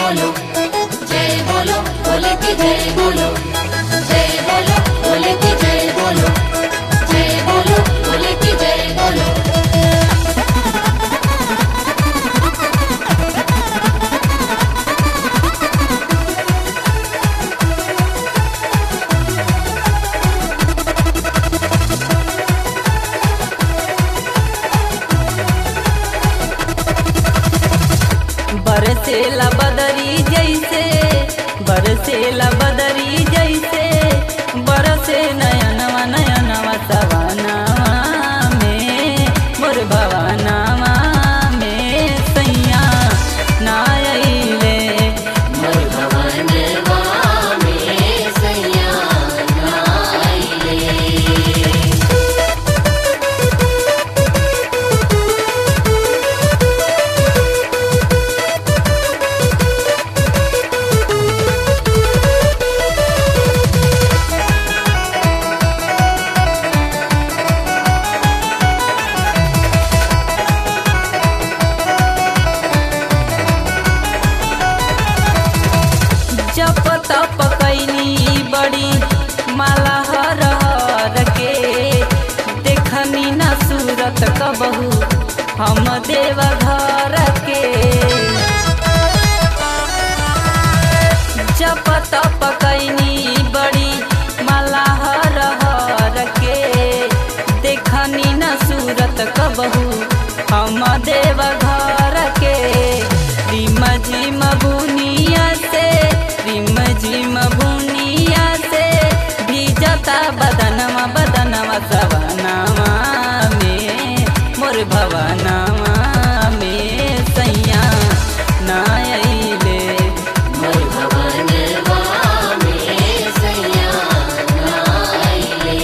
बोलो बोले की जय बोलो बोले की जय बोलो बोले की जय बोलो। बरसेला बदरी जैसे बरसेला बदरी जैसे बरसे नयनवा नयनवा सवानावा में मोर भवानावा में सैया नायले मोर भवानवा में सैया नायले। जप तप कैनी बड़ी माला हर हर के देखनी न सूरत कबहू हम देव घर के। जप तप कैनी बड़ी माला हर हर के देखनी न सूरत कबहू हम देव घर के। रिम झिम बुनिया से रिम झिम बुनिया से भीजता बदनवा बदनवा सवनवा में मोर भवनवा में सैया नायले मोर भवानवा में सैया नायले।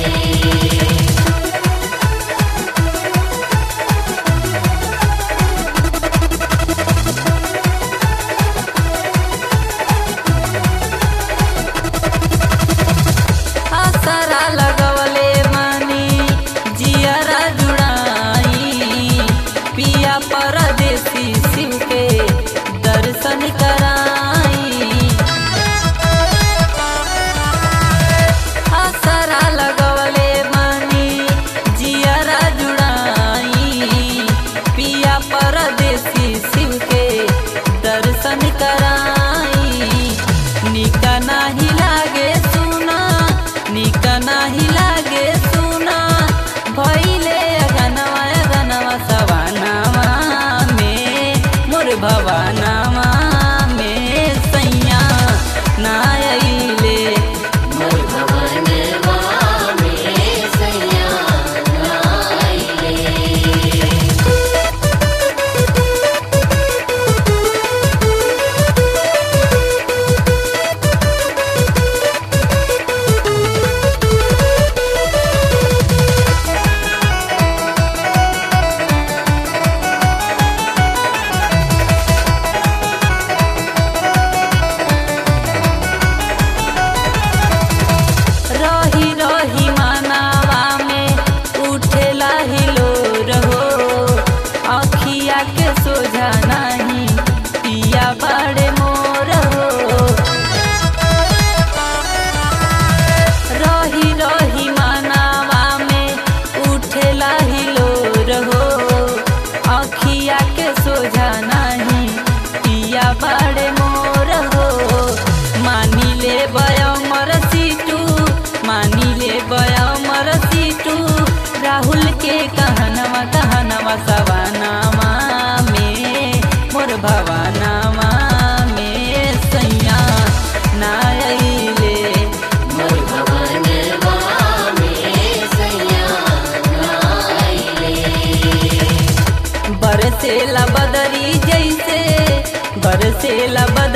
आसरा लगवले मानी जियरा जुड़ाई पिया परदेसी शिव के दर्शन कराई। आसरा लगवले मानी जियरा जुड़ाई पिया परदेसी शिव के दर्शन कराई। निका नाही लागे सुना निका नाही लागे सुना भइले अगनवा अगनवा सवानवा में मोर भवानवा में सैया नायले मोर भवानवा में सैया नायले। रही रही मानावा में उठेला हिलोर हो अखिया के सोझा नहीं पिया बड़े मोर हो। रही रही मानावा में उठेला हिलोर हो अखिया के सोझा नहीं पिया बड़े मोर हो। मानी ले बयमर सीटू मानी ले बयमर सीटू राहुल के कहनवा कहनवा सवानवा में मोर भवानवा में सैया नायले मोर भवानवा में सैया नायले। बरसेला बदरी जैसे बरसेला